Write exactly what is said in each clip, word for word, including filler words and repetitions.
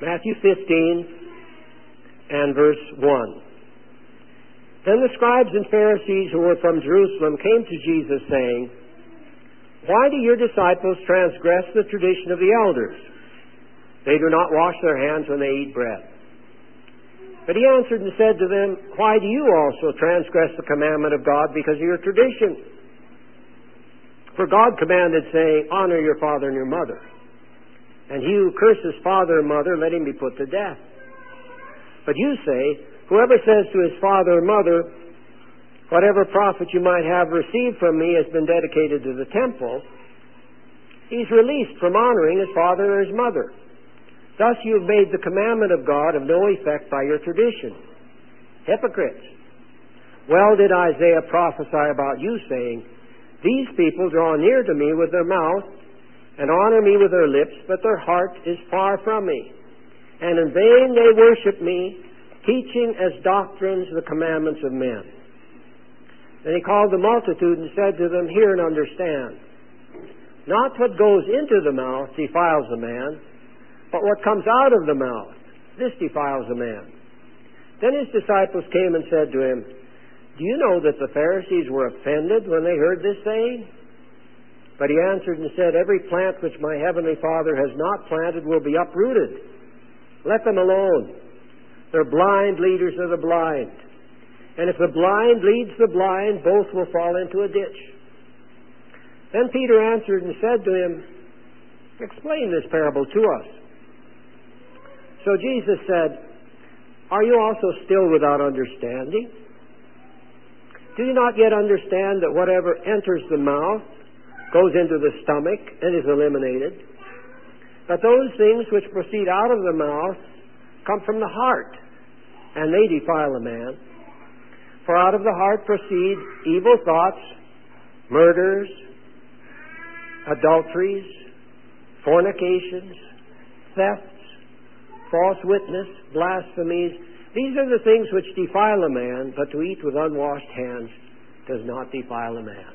Matthew fifteen and verse one. Then the scribes and Pharisees who were from Jerusalem came to Jesus, saying, "Why do your disciples transgress the tradition of the elders? They do not wash their hands when they eat bread." But he answered and said to them, "Why do you also transgress the commandment of God because of your tradition? For God commanded, saying, 'Honor your father and your mother.' And he who curses father or mother, let him be put to death. But you say, 'Whoever says to his father or mother, whatever profit you might have received from me has been dedicated to the temple,' he's released from honoring his father or his mother. Thus you have made the commandment of God of no effect by your tradition. Hypocrites! Well did Isaiah prophesy about you, saying, 'These people draw near to me with their mouth and honor me with their lips, but their heart is far from me. And in vain they worship me, teaching as doctrines the commandments of men.' Then he called the multitude and said to them, 'Hear and understand. Not what goes into the mouth defiles a man, but what comes out of the mouth, this defiles a man.' Then his disciples came and said to him, 'Do you know that the Pharisees were offended when they heard this saying?' But he answered and said, 'Every plant which my heavenly Father has not planted will be uprooted. Let them alone. They're blind leaders of the blind. And if the blind leads the blind, both will fall into a ditch.' Then Peter answered and said to him, 'Explain this parable to us.' So Jesus said, 'Are you also still without understanding? Do you not yet understand that whatever enters the mouth goes into the stomach and is eliminated? But those things which proceed out of the mouth come from the heart, and they defile a man. For out of the heart proceed evil thoughts, murders, adulteries, fornications, thefts, false witness, blasphemies. These are the things which defile a man, but to eat with unwashed hands does not defile a man.'"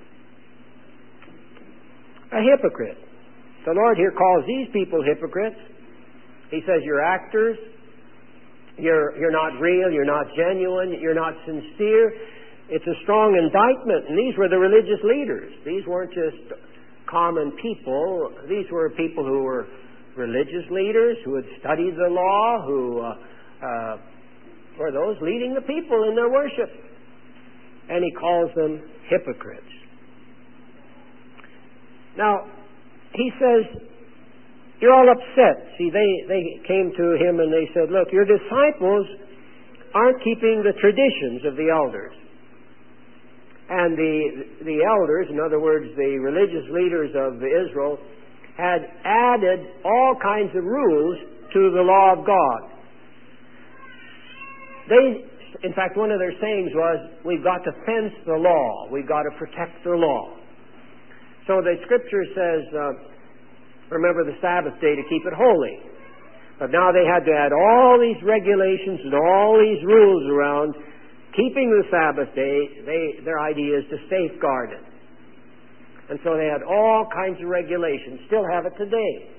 A hypocrite. The Lord here calls these people hypocrites. He says, "You're actors. You're, you're not real. You're not genuine. You're not sincere." It's a strong indictment. And these were the religious leaders. These weren't just common people. These were people who were religious leaders, who had studied the law, who uh, uh, were those leading the people in their worship. And he calls them hypocrites. Now, he says, you're all upset. See, they, they came to him and they said, "Look, your disciples aren't keeping the traditions of the elders." And the, the elders, in other words, the religious leaders of Israel, had added all kinds of rules to the law of God. They, in fact, one of their sayings was, "We've got to fence the law. We've got to protect the law." So the Scripture says, uh, remember the Sabbath day to keep it holy. But now they had to add all these regulations and all these rules around keeping the Sabbath day. They, their idea is to safeguard it. And so they had all kinds of regulations. Still have it today.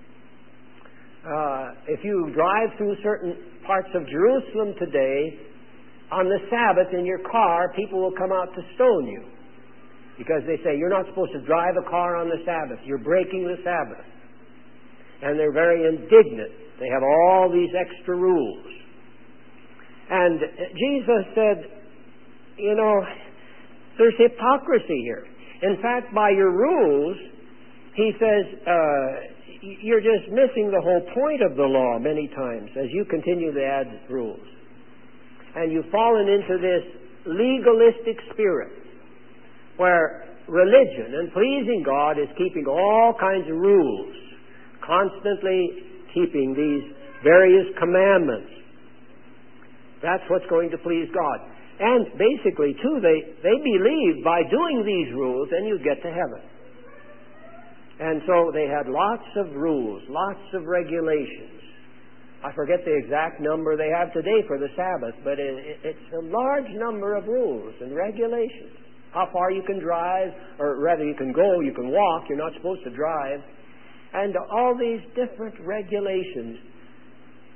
Uh, if you drive through certain parts of Jerusalem today, on the Sabbath in your car, people will come out to stone you. Because they say, "You're not supposed to drive a car on the Sabbath. You're breaking the Sabbath." And they're very indignant. They have all these extra rules. And Jesus said, you know, there's hypocrisy here. In fact, by your rules, he says, uh, you're just missing the whole point of the law many times as you continue to add rules. And you've fallen into this legalistic spirit where religion and pleasing God is keeping all kinds of rules, constantly keeping these various commandments. That's what's going to please God. And basically, too, they, they believe by doing these rules, then you get to heaven. And so they had lots of rules, lots of regulations. I forget the exact number they have today for the Sabbath, but it, it, it's a large number of rules and regulations. How far you can drive, or rather you can go, you can walk, you're not supposed to drive. And all these different regulations.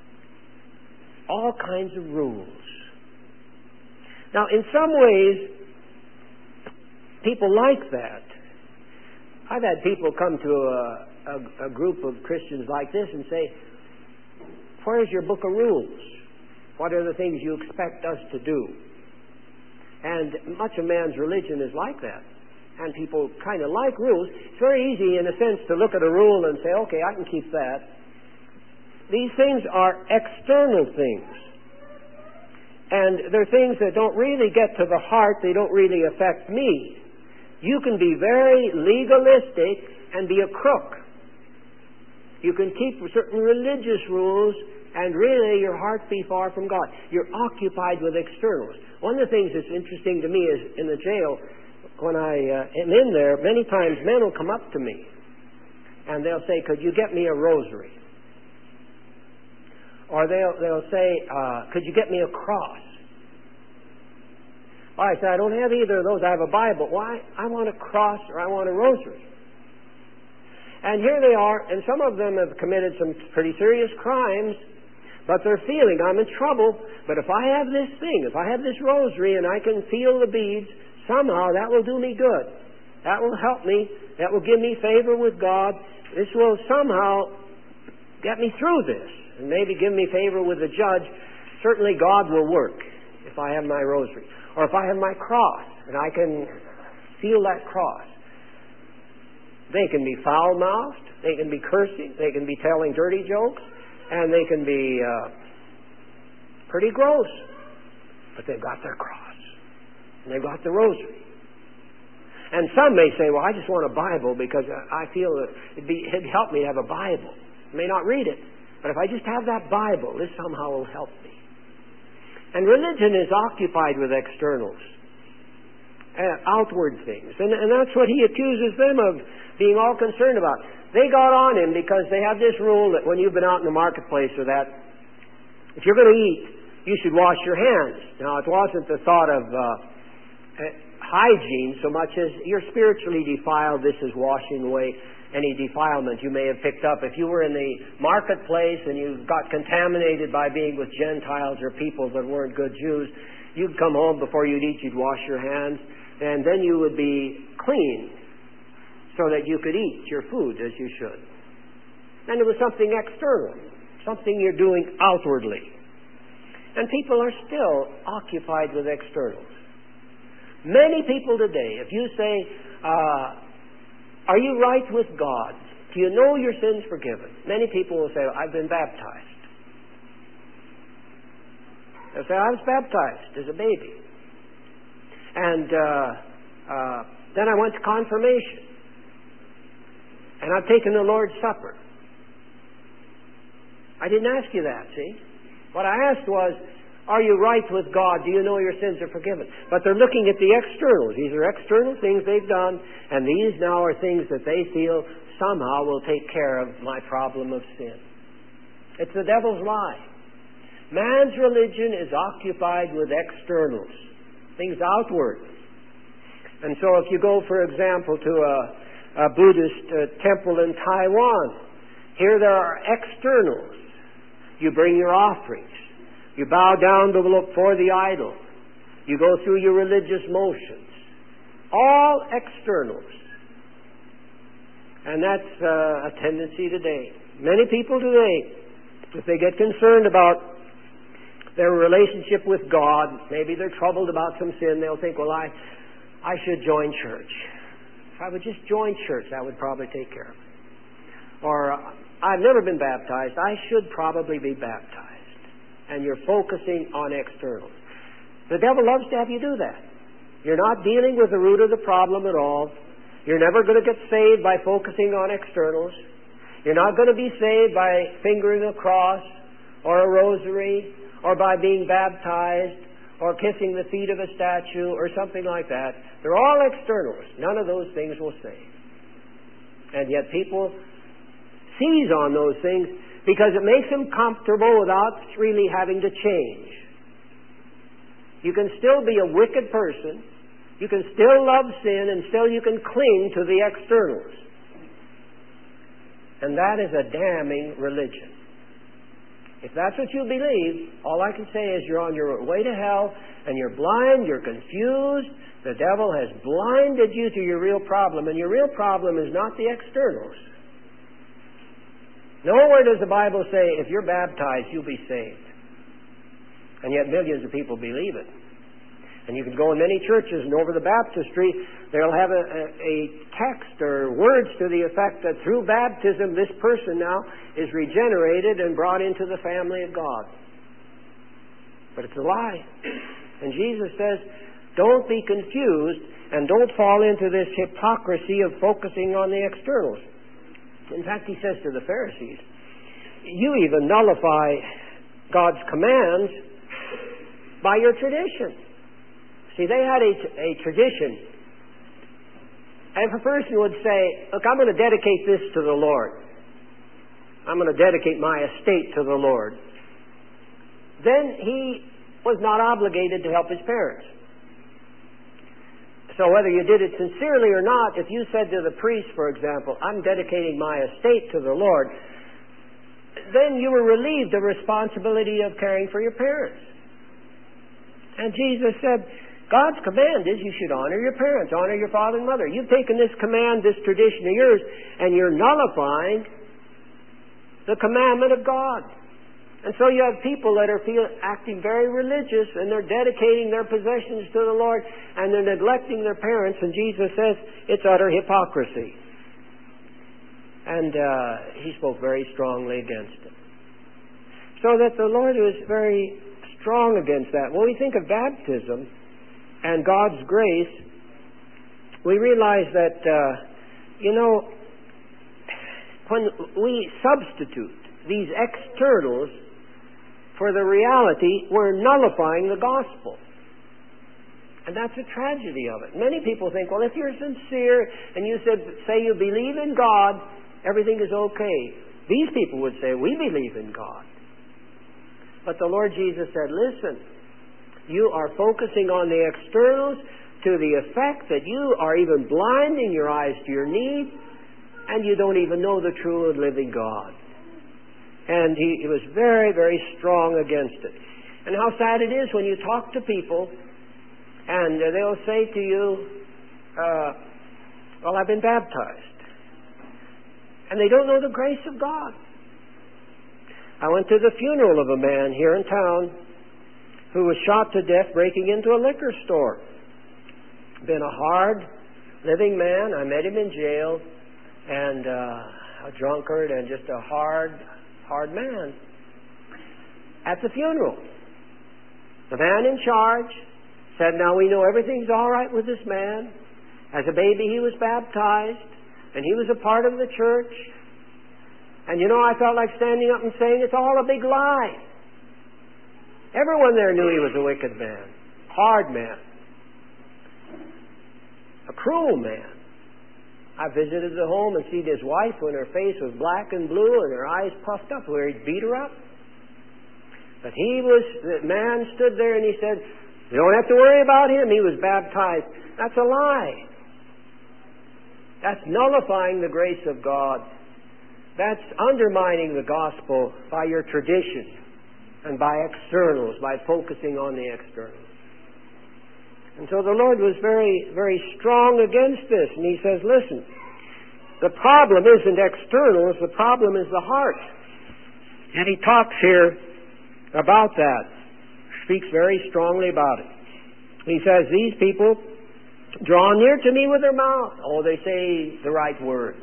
all kinds of rules. Now, in some ways, people like that. I've had people come to a, a, a group of Christians like this and say, where's your book of rules? What are the things you expect us to do? And much of man's religion is like that. And people kind of like rules. It's very easy, in a sense, to look at a rule and say, okay, I can keep that. These things are external things. And they're things that don't really get to the heart. They don't really affect me. You can be very legalistic and be a crook. You can keep certain religious rules and really your heart be far from God. You're occupied with externals. One of the things that's interesting to me is in the jail, when I uh, am in there, many times men will come up to me and they'll say, could you get me a rosary? Or they'll, they'll say, uh, could you get me a cross? Well, I say, I don't have either of those. I have a Bible. Why? I want a cross or I want a rosary. And here they are, and some of them have committed some pretty serious crimes, but they're feeling, I'm in trouble, but if I have this thing, if I have this rosary and I can feel the beads, somehow that will do me good. That will help me. That will give me favor with God. This will somehow get me through this and maybe give me favor with the judge. Certainly God will work if I have my rosary. Or if I have my cross and I can feel that cross. They can be foul-mouthed. They can be cursing. They can be telling dirty jokes. And they can be uh, pretty gross. But they've got their cross. And they've got the rosary. And some may say, well, I just want a Bible because I feel that it'd, be, it'd help me to have a Bible. I may not read it. But if I just have that Bible, this somehow will help me. And religion is occupied with externals. Uh, outward things. And, and that's what he accuses them of being all concerned about. They got on him because they have this rule that when you've been out in the marketplace or that, if you're going to eat, you should wash your hands. Now, it wasn't the thought of uh, hygiene so much as you're spiritually defiled. This is washing away any defilement you may have picked up. If you were in the marketplace and you got contaminated by being with Gentiles or people that weren't good Jews, you'd come home before you'd eat, you'd wash your hands, and then you would be clean so that you could eat your food as you should. And it was something external, something you're doing outwardly. And people are still occupied with externals. Many people today, if you say, uh, are you right with God? Do you know your sins forgiven? Many people will say, I've been baptized. They'll say, I was baptized as a baby. And uh, uh, then I went to confirmation. And I've taken the Lord's Supper. I didn't ask you that, see? What I asked was, are you right with God? Do you know your sins are forgiven? But they're looking at the externals. These are external things they've done, and these now are things that they feel somehow will take care of my problem of sin. It's the devil's lie. Man's religion is occupied with externals, things outward. And so if you go, for example, to a, a Buddhist uh, temple in Taiwan, here there are externals. You bring your offerings. You bow down to look for the idol. You go through your religious motions. All externals. And that's uh, a tendency today. Many people today, if they get concerned about their relationship with God, maybe they're troubled about some sin, they'll think, well, I, I should join church. If I would just join church, that would probably take care of it. Or, uh, I've never been baptized, I should probably be baptized. And you're focusing on externals. The devil loves to have you do that. You're not dealing with the root of the problem at all. You're never going to get saved by focusing on externals. You're not going to be saved by fingering a cross or a rosary or by being baptized or kissing the feet of a statue or something like that. They're all externals. None of those things will save. And yet people seize on those things because it makes them comfortable without really having to change. You can still be a wicked person. You can still love sin, and still you can cling to the externals. And that is a damning religion. If that's what you believe, all I can say is you're on your way to hell, and you're blind, you're confused. The devil has blinded you to your real problem, and your real problem is not the externals. Nowhere does the Bible say if you're baptized, you'll be saved. And yet millions of people believe it. And you can go in many churches, and over the baptistry, they'll have a, a, a text or words to the effect that through baptism, this person now is regenerated and brought into the family of God. But it's a lie. And Jesus says, don't be confused and don't fall into this hypocrisy of focusing on the externals. In fact, he says to the Pharisees, you even nullify God's commands by your tradition. See, they had a, a tradition. And if a person would say, look, I'm going to dedicate this to the Lord. I'm going to dedicate my estate to the Lord. Then he was not obligated to help his parents. So whether you did it sincerely or not, if you said to the priest, for example, I'm dedicating my estate to the Lord, then you were relieved of responsibility of caring for your parents. And Jesus said, God's command is you should honor your parents, honor your father and mother. You've taken this command, this tradition of yours, and you're nullifying the commandment of God. And so you have people that are feel, acting very religious, and they're dedicating their possessions to the Lord, and they're neglecting their parents, and Jesus says it's utter hypocrisy. And uh, he spoke very strongly against it. So that the Lord was very strong against that. When we think of baptism and God's grace, we realize that, uh, you know, when we substitute these externals for the reality, we're nullifying the gospel. And that's a tragedy of it. Many people think, well, if you're sincere and you said, say you believe in God, everything is okay. These people would say, we believe in God. But the Lord Jesus said, listen, you are focusing on the externals to the effect that you are even blinding your eyes to your need, and you don't even know the true and living God. And he, he was very, very strong against it. And how sad it is when you talk to people, and they'll say to you, uh, well, I've been baptized. And they don't know the grace of God. I went to the funeral of a man here in town who was shot to death breaking into a liquor store. Been a hard living man. I met him in jail, and uh, a drunkard and just a hard, hard man. At the funeral, the man in charge said, now we know everything's all right with this man. As a baby he was baptized, and he was a part of the church. And you know, I felt like standing up and saying, it's all a big lie. Everyone there knew he was a wicked man, hard man, a cruel man. I visited the home and seen his wife when her face was black and blue and her eyes puffed up where he'd beat her up. But he was, the man stood there and he said, you don't have to worry about him. He was baptized. That's a lie. That's nullifying the grace of God. That's undermining the gospel by your tradition and by externals, by focusing on the externals. And so the Lord was very, very strong against this. And he says, listen, the problem isn't externals, the problem is the heart. And he talks here about that, speaks very strongly about it. He says, these people draw near to me with their mouth. Oh, they say the right words.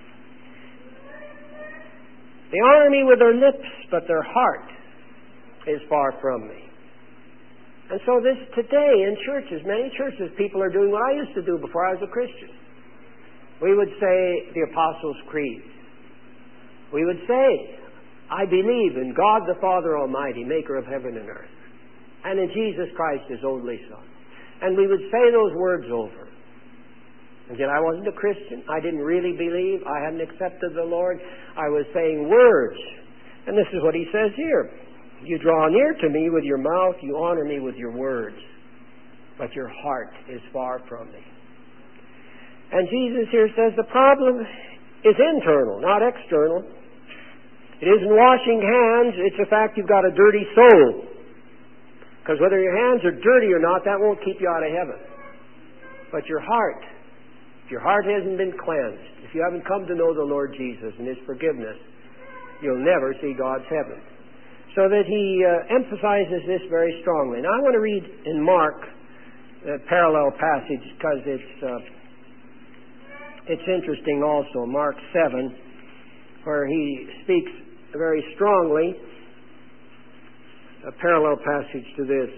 They honor me with their lips, but their heart is far from me. And so this today in churches, many churches, people are doing what I used to do before I was a Christian. We would say the Apostles' Creed. We would say, I believe in God the Father Almighty, maker of heaven and earth, and in Jesus Christ, his only Son. And we would say those words over. And yet I wasn't a Christian. I didn't really believe. I hadn't accepted the Lord. I was saying words. And this is what he says here. You draw near to me with your mouth. You honor me with your words. But your heart is far from me. And Jesus here says the problem is internal, not external. It isn't washing hands, it's the fact you've got a dirty soul. Because whether your hands are dirty or not, that won't keep you out of heaven. But your heart, if your heart hasn't been cleansed, if you haven't come to know the Lord Jesus and His forgiveness, you'll never see God's heaven. So that He uh, emphasizes this very strongly. Now I want to read in Mark a parallel passage because it's uh, it's interesting also. Mark seven, where he speaks very strongly, a parallel passage to this.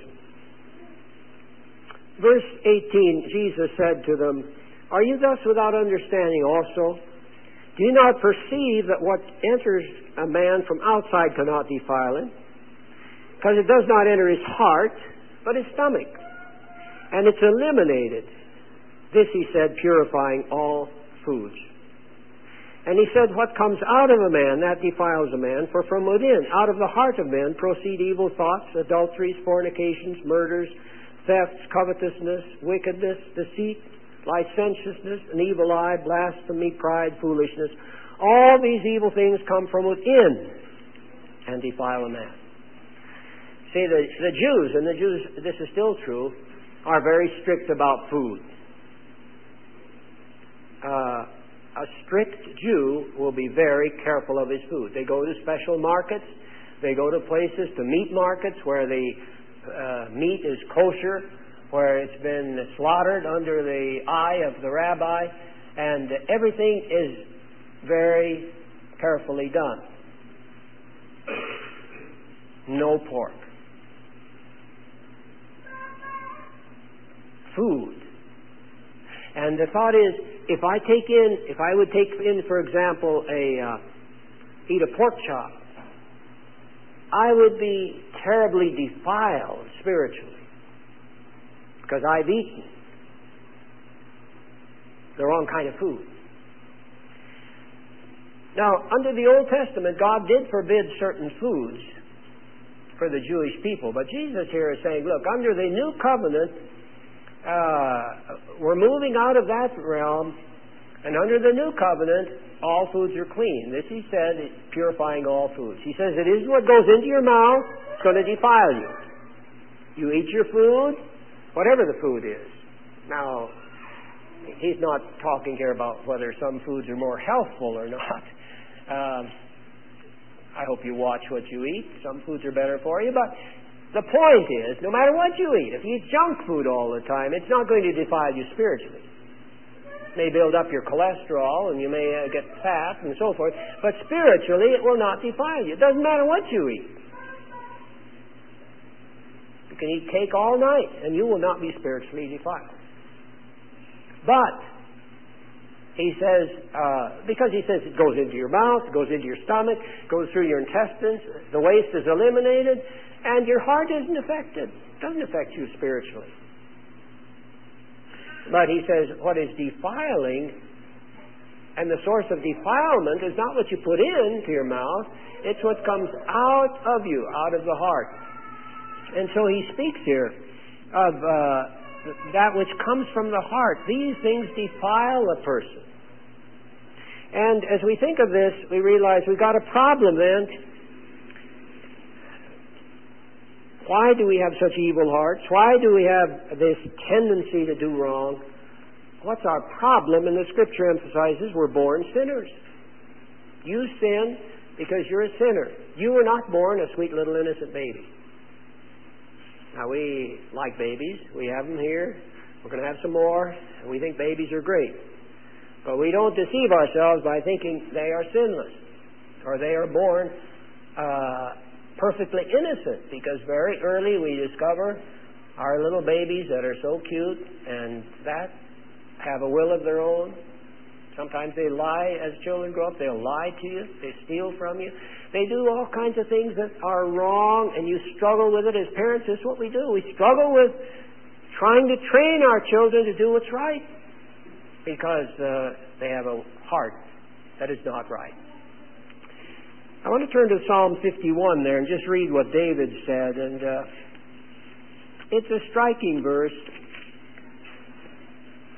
Verse eighteen, Jesus said to them, "Are you thus without understanding also? Do you not perceive that what enters a man from outside cannot defile him? Because it does not enter his heart, but his stomach. And it's eliminated. This he said, purifying all foods. And he said, what comes out of a man, that defiles a man, for from within, out of the heart of men, proceed evil thoughts, adulteries, fornications, murders, thefts, covetousness, wickedness, deceit, licentiousness, an evil eye, blasphemy, pride, foolishness. All these evil things come from within and defile a man." See, the, the Jews, and the Jews, this is still true, are very strict about food. Uh, a strict Jew will be very careful of his food. They go to special markets. They go to places, to meat markets, where the uh, meat is kosher, where it's been slaughtered under the eye of the rabbi, and everything is very carefully done. No pork. Food. And the thought is, if I take in, if I would take in, for example, a uh, eat a pork chop, I would be terribly defiled spiritually because I've eaten the wrong kind of food. Now, under the Old Testament, God did forbid certain foods for the Jewish people, but Jesus here is saying, look, under the new covenant, uh, we're moving out of that realm, and under the new covenant, all foods are clean. This, he said, is purifying all foods. He says it isn't what goes into your mouth that's going to defile you. You eat your food, whatever the food is. Now, he's not talking here about whether some foods are more healthful or not. Um, I hope you watch what you eat. Some foods are better for you, but the point is, no matter what you eat, if you eat junk food all the time, it's not going to defile you spiritually. It may build up your cholesterol, and you may uh, get fat and so forth, but spiritually it will not defile you. It doesn't matter what you eat. You can eat cake all night, and you will not be spiritually defiled. But he says, uh, because he says it goes into your mouth, it goes into your stomach, goes through your intestines, the waste is eliminated, and your heart isn't affected. It doesn't affect you spiritually. But he says what is defiling, and the source of defilement is not what you put into your mouth, it's what comes out of you, out of the heart. And so he speaks here of uh, that which comes from the heart. These things defile a person. And as we think of this, we realize we've got a problem then. Why do we have such evil hearts? Why do we have this tendency to do wrong? What's our problem? And the Scripture emphasizes we're born sinners. You sin because you're a sinner. You were not born a sweet little innocent baby. Now, we like babies. We have them here. We're going to have some more. And we think babies are great. But we don't deceive ourselves by thinking they are sinless or they are born uh, perfectly innocent, because very early we discover our little babies that are so cute and that have a will of their own. Sometimes they lie as children grow up. They'll lie to you. They steal from you. They do all kinds of things that are wrong, and you struggle with it. As parents, this is what we do. We struggle with trying to train our children to do what's right because uh, they have a heart that is not right. I want to turn to Psalm fifty-one there and just read what David said. And uh, it's a striking verse.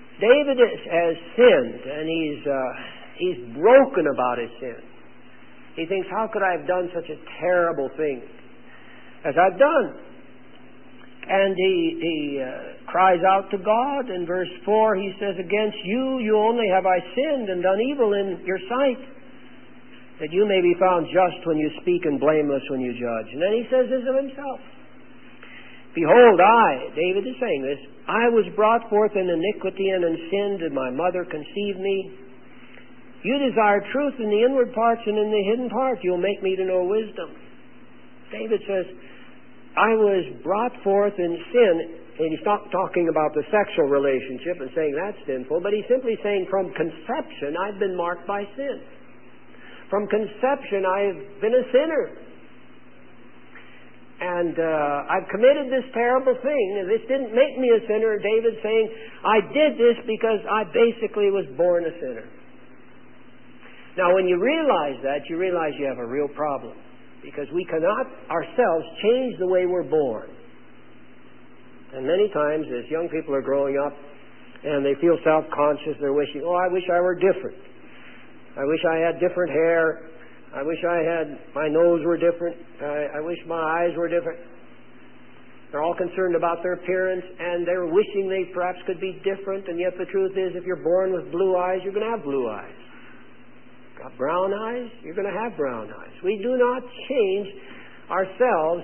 David has sinned, and he's uh, he's broken about his sin. He thinks, how could I have done such a terrible thing as I've done? And he, he uh, cries out to God. In verse four, he says, against you, you only have I sinned and done evil in your sight, that you may be found just when you speak and blameless when you judge. And then he says this of himself. Behold, I, David is saying this, I was brought forth in iniquity, and in sin did my mother conceive me. You desire truth in the inward parts, and in the hidden part you'll make me to know wisdom. David says, I was brought forth in sin, and he's not talking about the sexual relationship and saying that's sinful, but he's simply saying from conception I've been marked by sin. From conception I've been a sinner. And uh, I've committed this terrible thing, and this didn't make me a sinner. David's saying, I did this because I basically was born a sinner. Now, when you realize that, you realize you have a real problem. Because we cannot ourselves change the way we're born. And many times as young people are growing up and they feel self-conscious, they're wishing, oh, I wish I were different. I wish I had different hair. I wish I had, my nose were different. I, I wish my eyes were different. They're all concerned about their appearance, and they're wishing they perhaps could be different. And yet the truth is, if you're born with blue eyes, you're going to have blue eyes. Got brown eyes, you're going to have brown eyes. We do not change ourselves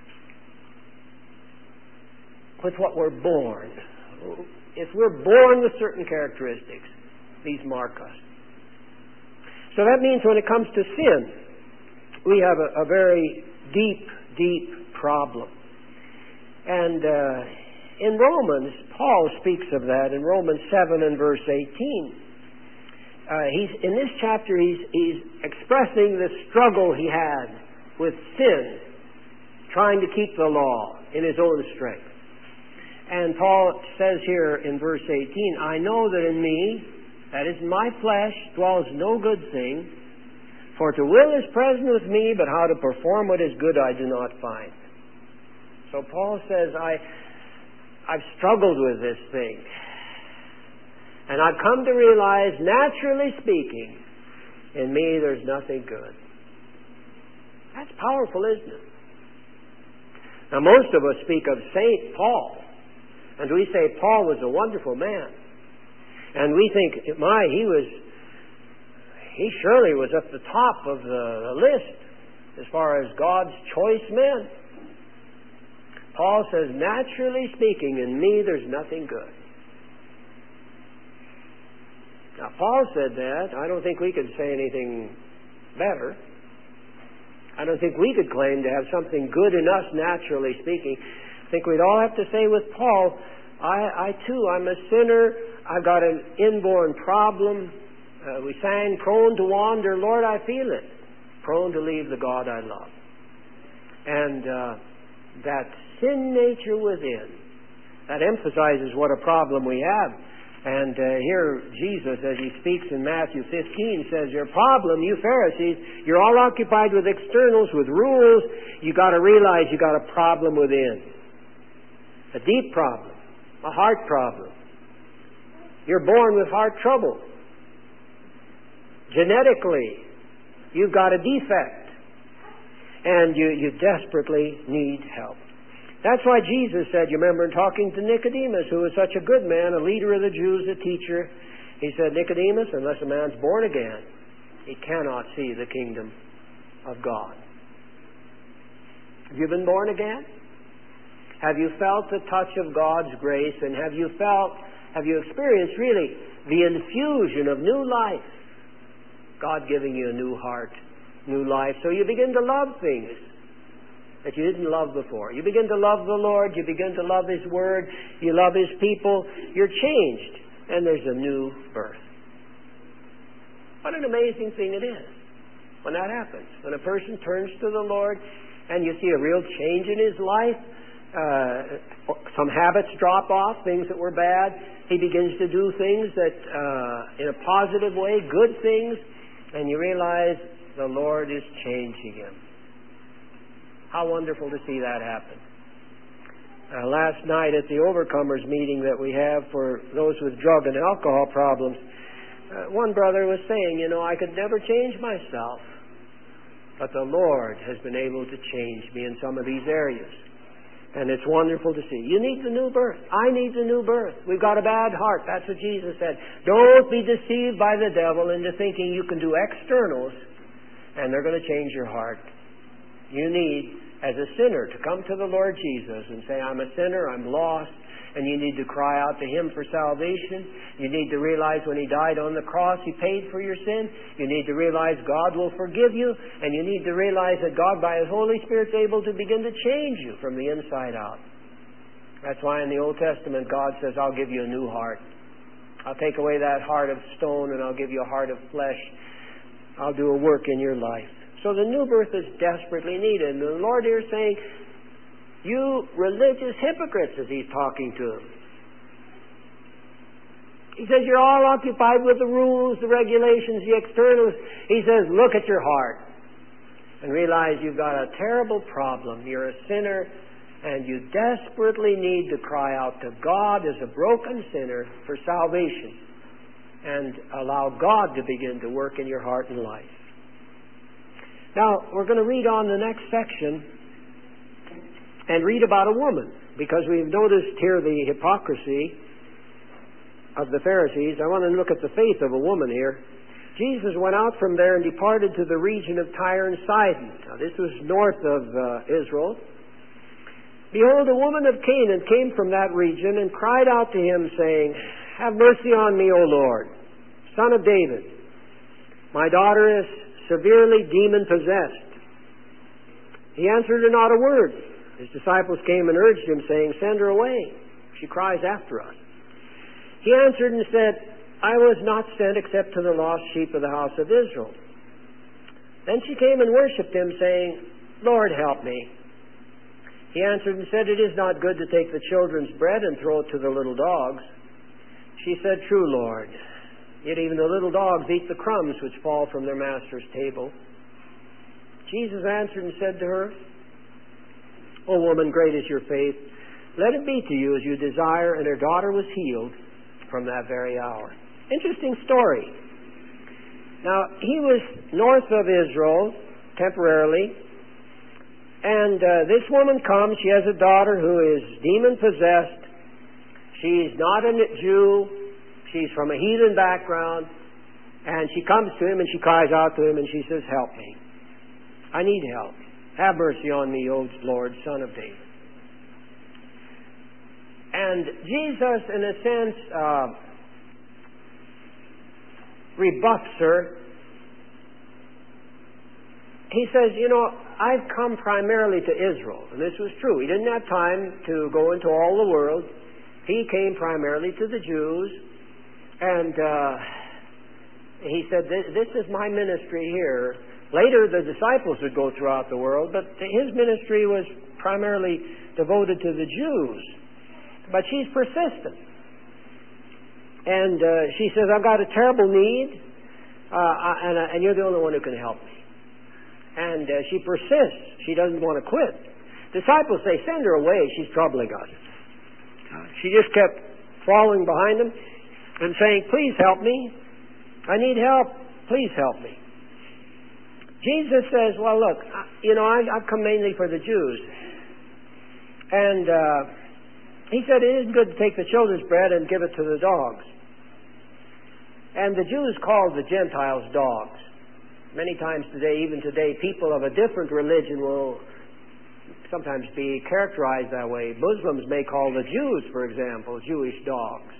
with what we're born. If we're born with certain characteristics, these mark us. So that means when it comes to sin, we have a, a very deep, deep problem. And uh, in Romans, Paul speaks of that in Romans seven and verse eighteen. Uh, he's in this chapter he's, he's expressing the struggle he had with sin, trying to keep the law in his own strength. And Paul says here in verse eighteen, I know that in me, that is in my flesh, dwells no good thing, for to will is present with me, but how to perform what is good I do not find. So Paul says, I, I've struggled with this thing. And I've come to realize, naturally speaking, in me there's nothing good. That's powerful, isn't it? Now, most of us speak of Saint Paul, and we say Paul was a wonderful man. And we think, my, he was, he surely was at the top of the list as far as God's choice men. Paul says, naturally speaking, in me there's nothing good. Now, Paul said that. I don't think we could say anything better. I don't think we could claim to have something good in us, naturally speaking. I think we'd all have to say with Paul, I, I too, I'm a sinner. I've got an inborn problem. Uh, we sang, prone to wander. Lord, I feel it. Prone to leave the God I love. And uh, that sin nature within, that emphasizes what a problem we have. And uh, here Jesus, as he speaks in Matthew fifteen, says, your problem, you Pharisees, you're all occupied with externals, with rules. You got to realize you got a problem within. A deep problem. A heart problem. You're born with heart trouble. Genetically, you've got a defect. And you, you desperately need help. That's why Jesus said, you remember in talking to Nicodemus, who was such a good man, a leader of the Jews, a teacher, he said, Nicodemus, unless a man's born again, he cannot see the kingdom of God. Have you been born again? Have you felt the touch of God's grace? And have you felt, have you experienced really the infusion of new life? God giving you a new heart, new life. So you begin to love things that you didn't love before. You begin to love the Lord. You begin to love His Word. You love His people. You're changed. And there's a new birth. What an amazing thing it is when that happens. When a person turns to the Lord and you see a real change in his life. Uh, some habits drop off, things that were bad. He begins to do things that, uh, in a positive way, good things. And you realize the Lord is changing him. How wonderful to see that happen. Uh, last night at the Overcomers meeting that we have for those with drug and alcohol problems, uh, one brother was saying, you know, I could never change myself. but the Lord has been able to change me in some of these areas. And it's wonderful to see. You need the new birth. I need the new birth. We've got a bad heart. That's what Jesus said. Don't be deceived by the devil into thinking you can do externals and they're going to change your heart. You need, as a sinner, to come to the Lord Jesus and say, I'm a sinner, I'm lost, and you need to cry out to Him for salvation. You need to realize when He died on the cross, He paid for your sin. You need to realize God will forgive you, and you need to realize that God, by His Holy Spirit, is able to begin to change you from the inside out. That's why in the Old Testament, God says, I'll give you a new heart. I'll take away that heart of stone, and I'll give you a heart of flesh. I'll do a work in your life. So the new birth is desperately needed. And the Lord here is saying, you religious hypocrites, as He's talking to them. He says, you're all occupied with the rules, the regulations, the externals. He says, look at your heart and realize you've got a terrible problem. You're a sinner and you desperately need to cry out to God as a broken sinner for salvation and allow God to begin to work in your heart and life. Now, we're going to read on the next section and read about a woman, because we've noticed here the hypocrisy of the Pharisees. I want to look at the faith of a woman here. Jesus went out from there and departed to the region of Tyre and Sidon. Now, this was north of uh, Israel. Behold, a woman of Canaan came from that region and cried out to Him, saying, have mercy on me, O Lord, Son of David. My daughter is severely demon-possessed. He answered her not a word. His disciples came and urged Him, saying, send her away. She cries after us. He answered and said, I was not sent except to the lost sheep of the house of Israel. Then she came and worshipped Him, saying, Lord, help me. He answered and said, it is not good to take the children's bread and throw it to the little dogs. She said, true, Lord. Yet even the little dogs eat the crumbs which fall from their master's table. Jesus answered and said to her, O woman, great is your faith. Let it be to you as you desire. And her daughter was healed from that very hour. Interesting story. Now, he was north of Israel temporarily. And uh, this woman comes. She has a daughter who is demon-possessed. She's not a Jew. She's from a heathen background. And she comes to Him and she cries out to Him and she says, help me. I need help. Have mercy on me, O Lord, Son of David. And Jesus, in a sense, uh, rebuffs her. He says, you know, I've come primarily to Israel. And this was true. He didn't have time to go into all the world. He came primarily to the Jews. And uh, he said, this is my ministry here. Later, the disciples would go throughout the world, but His ministry was primarily devoted to the Jews. But she's persistent. And uh, she says, I've got a terrible need, uh, and, uh, and you're the only one who can help me. And uh, she persists. She doesn't want to quit. Disciples say, send her away. She's troubling us. She just kept falling behind them and saying, please help me. I need help. Please help me. Jesus says, well, look, you know, I've come mainly for the Jews. And uh, He said, it isn't good to take the children's bread and give it to the dogs. And the Jews called the Gentiles dogs. Many times today, even today, people of a different religion will sometimes be characterized that way. Muslims may call the Jews, for example, Jewish dogs.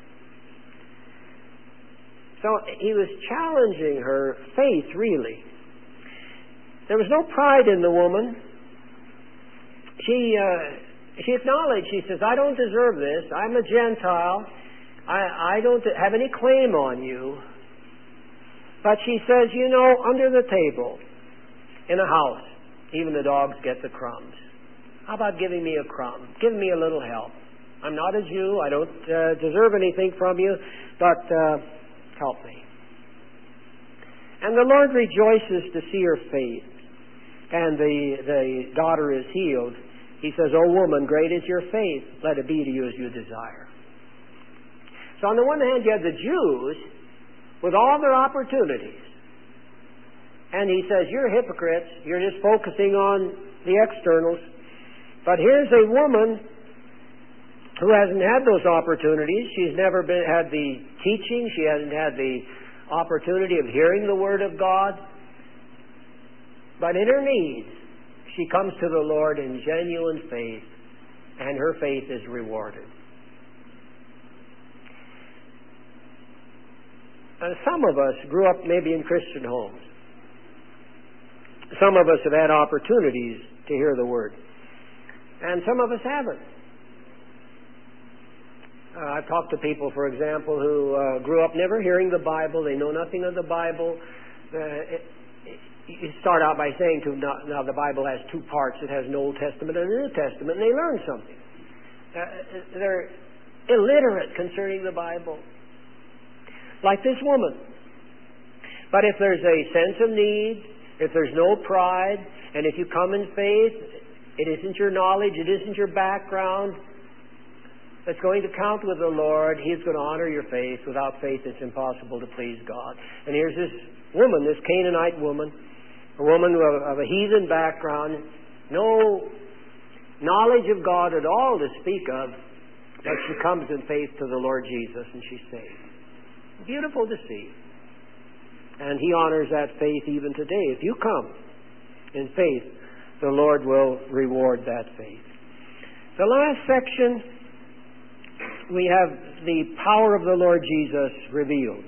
So He was challenging her faith, really. There was no pride in the woman. She uh, she acknowledged, she says, I don't deserve this. I'm a Gentile. I, I don't have any claim on you. But she says, you know, under the table, in a house, even the dogs get the crumbs. How about giving me a crumb? Give me a little help. I'm not a Jew. I don't uh, deserve anything from you, but uh, help me. And the Lord rejoices to see her faith. And the, the daughter is healed. He says, O woman, great is your faith. Let it be to you as you desire. So on the one hand, you had the Jews with all their opportunities. And he says, you're hypocrites. You're just focusing on the externals. But here's a woman who hasn't had those opportunities. She's never been, had the teaching. She hasn't had the opportunity of hearing the Word of God. But in her need, she comes to the Lord in genuine faith, and her faith is rewarded. And some of us grew up maybe in Christian homes. Some of us have had opportunities to hear the Word. And some of us haven't. Uh, I've talked to people, for example, who uh, grew up never hearing the Bible. They know nothing of the Bible. Uh, it, it, you start out by saying to now, now the Bible has two parts. It has an Old Testament and a New Testament, and they learn something. Uh, they're illiterate concerning the Bible. Like this woman. But if there's a sense of need, if there's no pride, and if you come in faith, it isn't your knowledge, it isn't your background that's going to count with the Lord. He's going to honor your faith. Without faith, it's impossible to please God. And here's this woman, this Canaanite woman, a woman of, of a heathen background, no knowledge of God at all to speak of, but she comes in faith to the Lord Jesus, and she's saved. Beautiful to see. And He honors that faith even today. If you come in faith, the Lord will reward that faith. The last section, we have the power of the Lord Jesus revealed.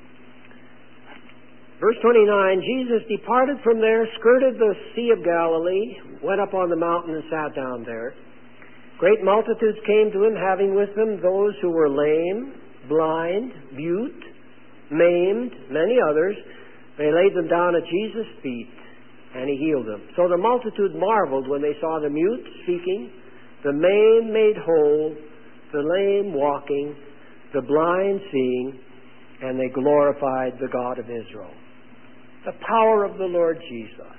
Verse twenty-nine, Jesus departed from there, skirted the Sea of Galilee, went up on the mountain and sat down there. Great multitudes came to Him, having with them those who were lame, blind, mute, maimed, many others. They laid them down at Jesus' feet, and He healed them. So the multitude marveled when they saw the mute speaking, the maimed made whole, the lame walking, the blind seeing, and they glorified the God of Israel. The power of the Lord Jesus.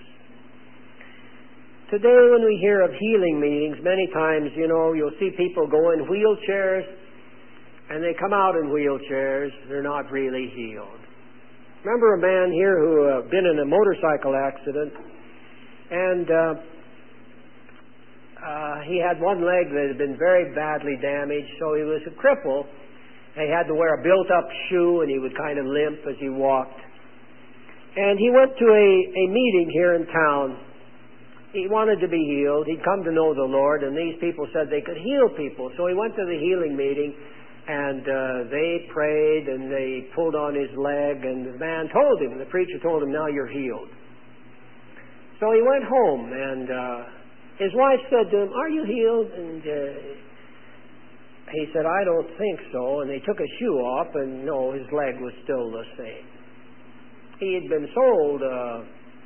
Today when we hear of healing meetings, many times, you know, you'll see people go in wheelchairs, and they come out in wheelchairs. They're not really healed. Remember a man here who had uh, been in a motorcycle accident, and uh, uh, he had one leg that had been very badly damaged, so he was a cripple. He had to wear a built-up shoe, and he would kind of limp as he walked. And he went to a, a meeting here in town. He wanted to be healed. He'd come to know the Lord, and these people said they could heal people. So he went to the healing meeting, and uh, they prayed, and they pulled on his leg, and the man told him, the preacher told him, now you're healed. So he went home, and uh, his wife said to him, are you healed? And uh, he said, I don't think so. And they took his shoe off, and no, his leg was still the same. He had been sold a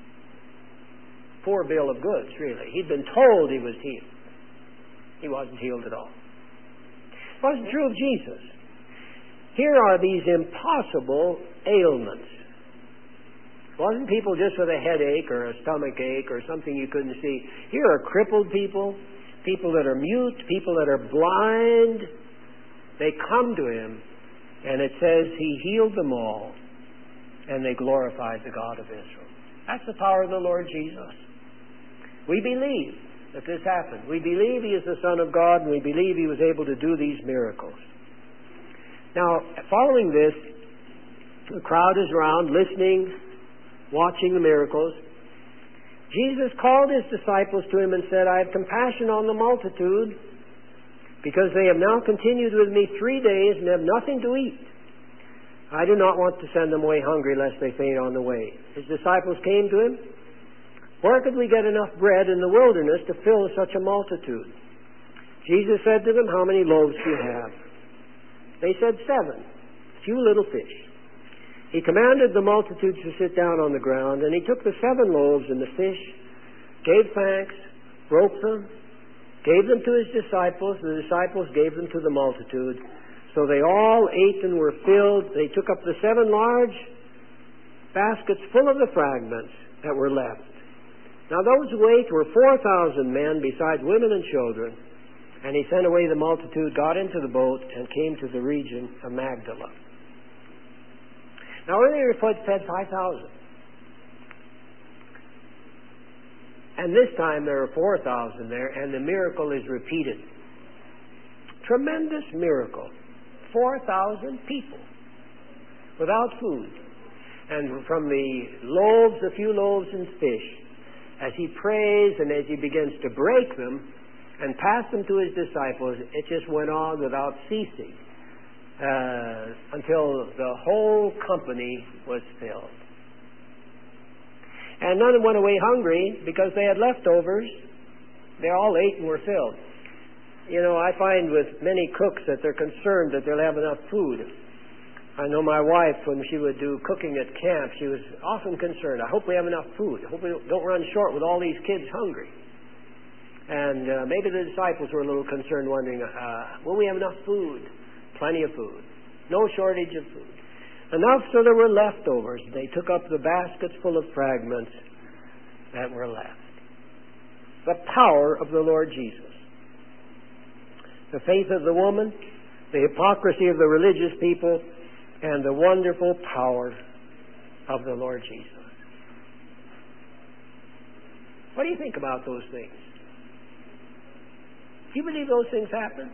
poor bill of goods, really. He'd been told he was healed. He wasn't healed at all. It wasn't true of Jesus. Here are these impossible ailments. It wasn't people just with a headache or a stomach ache or something you couldn't see. Here are crippled people, people that are mute, people that are blind. They come to Him, and it says He healed them all, and they glorified the God of Israel. That's the power of the Lord Jesus. We believe that this happened. We believe He is the Son of God, and we believe He was able to do these miracles. Now, following this, the crowd is around, listening, watching the miracles. Jesus called His disciples to Him and said, I have compassion on the multitude, because they have now continued with Me three days and have nothing to eat. I do not want to send them away hungry, lest they faint on the way. His disciples came to Him. Where could we get enough bread in the wilderness to fill such a multitude? Jesus said to them, how many loaves do you have? They said, seven, few little fish. He commanded the multitudes to sit down on the ground, and He took the seven loaves and the fish, gave thanks, broke them, gave them to His disciples. The disciples gave them to the multitude. So they all ate and were filled. They took up the seven large baskets full of the fragments that were left. Now those who ate were four thousand men, besides women and children. And He sent away the multitude, got into the boat, and came to the region of Magdala. Now earlier He fed five thousand. And this time there are four thousand there, and the miracle is repeated. Tremendous miracle. four thousand people without food. And from the loaves, a few loaves and fish, as he prays and as he begins to break them and pass them to his disciples, it just went on without ceasing uh, until the whole company was filled. And none went away hungry because they had leftovers. They all ate and were filled. You know, I find with many cooks that they're concerned that they'll have enough food. I know my wife, when she would do cooking at camp, she was often concerned. I hope we have enough food. I hope we don't run short with all these kids hungry. And uh, maybe the disciples were a little concerned, wondering, uh, will we have enough food? Plenty of food. No shortage of food. Enough so there were leftovers. They took up the baskets full of fragments that were left. The power of the Lord Jesus. The faith of the woman, the hypocrisy of the religious people, and the wonderful power of the Lord Jesus. What do you think about those things? Do you believe those things happen?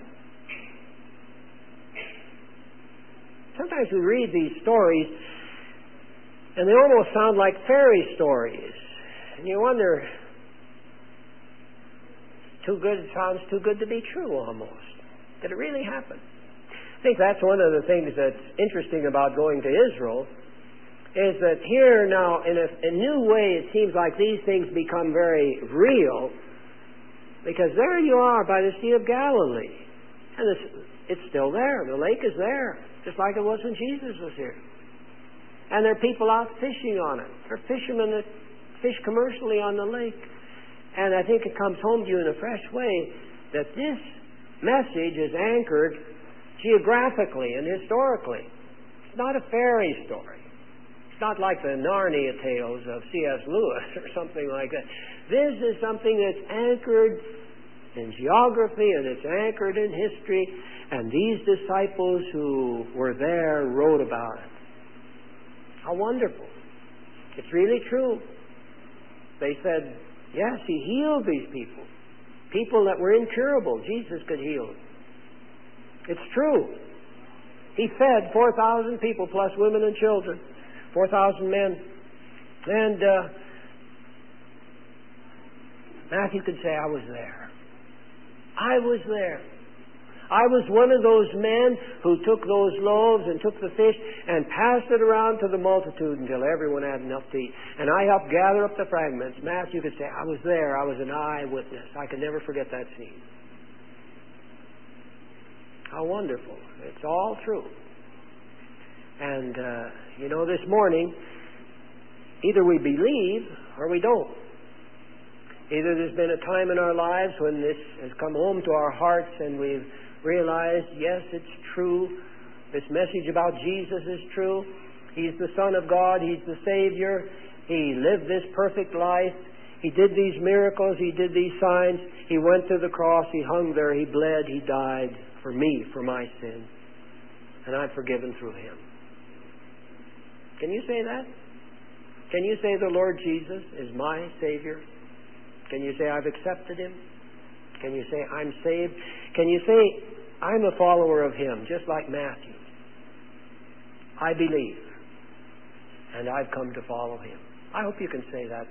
Sometimes we read these stories and they almost sound like fairy stories. And you wonder, too good, it sounds too good to be true almost. Did it really happen? I think that's one of the things that's interesting about going to Israel, is that here now, in a, a new way, it seems like these things become very real, because there you are by the Sea of Galilee. And it's, it's still there. The lake is there, just like it was when Jesus was here. And there are people out fishing on it. There are fishermen that fish commercially on the lake. And I think it comes home to you in a fresh way that this message is anchored geographically and historically. It's not a fairy story. It's not like the Narnia tales of C S Lewis or something like that. This is something that's anchored in geography and it's anchored in history, and these disciples who were there wrote about it. How wonderful. It's really true. They said, yes, he healed these people. People that were incurable, Jesus could heal. It's true. He fed four thousand people plus women and children. four thousand men. And uh, Matthew could say, I was there. I was there. I was one of those men who took those loaves and took the fish and passed it around to the multitude until everyone had enough to eat. And I helped gather up the fragments. Matthew could say, I was there. I was an eyewitness. I can never forget that scene. How wonderful. It's all true. And, uh, you know, this morning, either we believe or we don't. Either there's been a time in our lives when this has come home to our hearts and we've realized, yes, it's true. This message about Jesus is true. He's the Son of God. He's the Savior. He lived this perfect life. He did these miracles. He did these signs. He went to the cross. He hung there. He bled. He died for me, for my sin. And I'm forgiven through Him. Can you say that? Can you say the Lord Jesus is my Savior? Can you say I've accepted Him? Can you say I'm saved? Can you say I'm a follower of Him, just like Matthew? I believe, and I've come to follow Him. I hope you can say that.